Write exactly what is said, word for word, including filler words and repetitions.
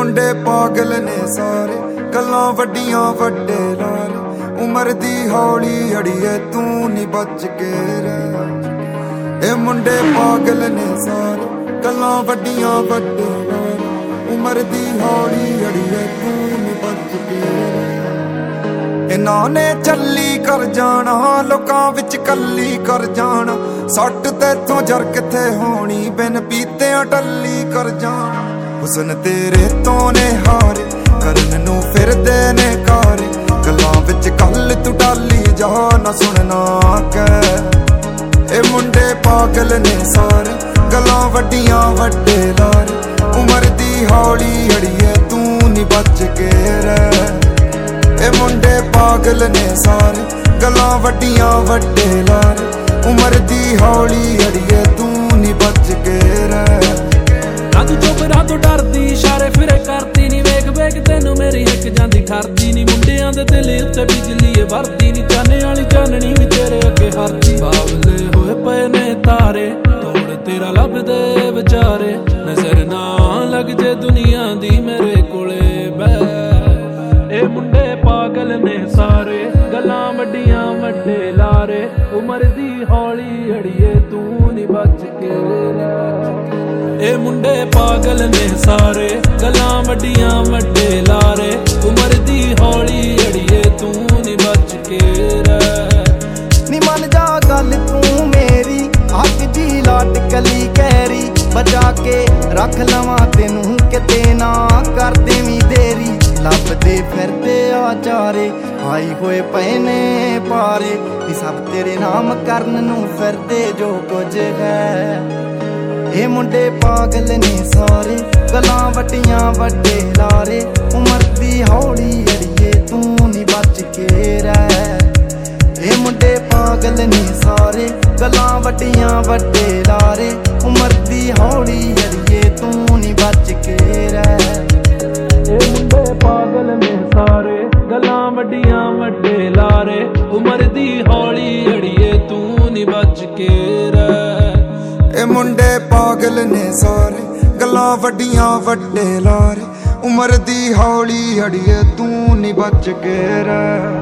ਮੁੰਡੇ ਪਾਗਲ ਨੇ ਸਾਰੇ, ਗੱਲਾਂ ਵੱਡੀਆਂ ਵੱਡੇ ਲਾਰੇ। ਉਮਰ ਦੀ ਹੌਲੀ ਅੜੀਏ ਤੂੰ ਨੀ ਬਚ ਕੇ ਰਹਿ। ਇਹ ਮੁੰਡੇ ਪਾਗਲ ਨੇ ਸਾਰੇ, ਗੱਲਾਂ ਵੱਡੀਆਂ ਵੱਡੇ ਲਾਰੇ। ਉਮਰ ਦੀ ਹੌਲੀ ਅੜੀਏ ਤੂੰ ਨੀ ਬਚ ਕੇ ਰਹਿ। ਇਹਨਾਂ ਨੇ ਚੱਲੀ ਕਰ ਜਾਣਾ, ਲੋਕਾਂ ਵਿੱਚ ਕੱਲੀ ਕਰ ਜਾਣਾ। ਸੱਟ ਤੇਥੋਂ ਜਰ ਕਿੱਥੇ ਹੋਣੀ, ਬਿਨ ਪੀਤਿਆਂ ਟੱਲੀ ਕਰ ਜਾਣਾ। ਹੁਸਨ ਤੇਰੇ ਤੋਂ ਨੇ ਹਾਰੇ, ਕਰਨ ਨੂੰ ਫਿਰਦੇ ਨੇ ਕਾਰੇ। ਗੱਲਾਂ ਵਿੱਚ ਕੱਲ ਤੂੰ ਟਾਲੀ ਜਾ, ਨਾ ਸੁਣਨਾ ਕਹਿ। ਇਹ ਮੁੰਡੇ ਪਾਗਲ ਨੇ ਸਾਰੇ, ਗੱਲਾਂ ਵੱਡੀਆਂ ਵੱਡੇ ਲਾਰੇ। ਉਮਰ ਦੀ ਹੌਲੀ ਅੜੀਏ ਤੂੰ ਨੀ ਬਚ ਕੇ ਰਹਿ। ਇਹ ਮੁੰਡੇ ਪਾਗਲ ਨੇ ਸਾਰੇ, ਗੱਲਾਂ ਵੱਡੀਆਂ ਵੱਡੇ ਲਾਰੇ। ਉਮਰ ਦੀ ਹੌਲੀ ਅੜੀਏ ਤੂੰ ਨੀ ਬਚ ਕੇ ਰਹਿ। ਨਾ ਤੂੰ ਚੁੱਪ ਰਾਹ ਤੋਂ ਡਰਦੀ, ਇਸ਼ਾਰੇ ਫਿਰੇ ਕਰਦੀ ਨੀ। ਵੇਖ ਵੇਖ ਤੈਨੂੰ ਮੇਰੀ ਇੱਕ ਜਾਂਦੀ ਠਰਦੀ ਨੀ। ਮੁੰਡਿਆਂ ਦੇ ਦਿਲ ਉੱਤੇ ਬਿਜਲੀ ਏ ਵਰਦੀ ਨੀ। ਚਾਨੇ ਵਾਲੀ ਚਾਨਣੀ ਵੀ ਤੇਰੇ ਅੱਗੇ ਹਰਦੀ। ਬਾਵਲੇ ਹੋਏ ਪਏ ਨੇ ਤਾਰੇ, ਤੋੜ ਤੇਰਾ ਲੱਭਦੇ ਵਿਚਾਰੇ। ਨਜ਼ਰ ਨਾ ਲੱਗ ਜੇ ਦੁਨੀਆ ਦੀ ਮੇਰੇ ਕੋਲੇ ਬਹਿ। ਇਹ ਮੁੰਡੇ ਪਾਗਲ ਨੇ ਸਾਰੇ, ਗੱਲਾਂ ਵੱਡੀਆਂ ਵੱਡੇ ਲਾਰੇ। ਉਮਰ ਦੀ ਹੌਲੀ ਅੜੀਏ ਤੂੰ ਨੀ ਬਚ ਕੇ ਰਹਿ। ਇਹ ਮੁੰਡੇ ਪਾਗਲ ਨੇ ਸਾਰੇ, ਗੱਲਾਂ ਵੱਡੀਆਂ ਵੱਡੇ ਲਾਰੇ। ਉਮਰ ਦੀ ਹੌਲੀ ਅੜੀਏ ਤੂੰ ਨੀ ਬਚ ਕੇ ਰਹਿ। ਨੀ ਮੰਨ ਜਾ ਗੱਲ ਤੂੰ ਮੇਰੀ, ਅੱਗ ਦੀ ਲਾਟ ਕਲੀ ਕਹਿਰੀ। ਬਚਾ ਕੇ ਰੱਖ ਲਵਾਂ ਤੈਨੂੰ, ਕਿਤੇ ਨਾ ਕਰ ਦੇਵੀਂ ਦੇਰੀ। ਲੱਭਦੇ ਫਿਰਦੇ ਆ ਚਾਰੇ, ਆਈ ਹੋਏ ਪਏ ਨੇ ਪਾਰੇ। ਵੀ ਸਭ ਤੇਰੇ ਨਾਮ ਕਰਨ ਨੂੰ ਫਿਰਦੇ ਜੋ ਕੁਝ ਹੈ। ਇਹ ਮੁੰਡੇ ਪਾਗਲ ਨੇ ਸਾਰੇ, ਗੱਲਾਂ ਵੱਡੀਆਂ ਵੱਡੇ ਲਾਰੇ। ਉਮਰ ਦੀ ਹੌਲੀ ਅੜੀਏ ਤੂੰ ਨੀ ਬਚ ਕੇ ਰਹਿ। ਇਹ ਮੁੰਡੇ ਪਾਗਲ ਨੇ ਸਾਰੇ, ਗੱਲਾਂ ਵੱਡੀਆਂ ਵੱਡੇ ਲਾਰੇ। ਉਮਰ ਦੀ ਹੌਲੀ ਅੜੀਏ ਤੂੰ ਨੀ ਬਚ ਕੇ ਰਹਿ। ਇਹ ਮੁੰਡੇ ਪਾਗਲ ਨੇ ਸਾਰੇ, ਗੱਲਾਂ ਵੱਡੀਆਂ ਵੱਡੇ ਲਾਰੇ। ਉਮਰ ਦੀ ਹੌਲੀ ਅੜੀਏ ਤੂੰ ਨੀ ਬਚ ਕੇ ਰਹਿ। ਇਹ ਮੁੰਡੇ ਪਾਗਲ ਨੇ ਸਾਰੇ, ਗੱਲਾਂ ਵੱਡੀਆਂ ਵੱਡੇ ਲਾਰੇ। ਉਮਰ ਦੀ ਹੌਲੀ ਅੜੀਏ ਤੂੰ ਨੀ ਬਚ ਕੇ ਰਹਿ।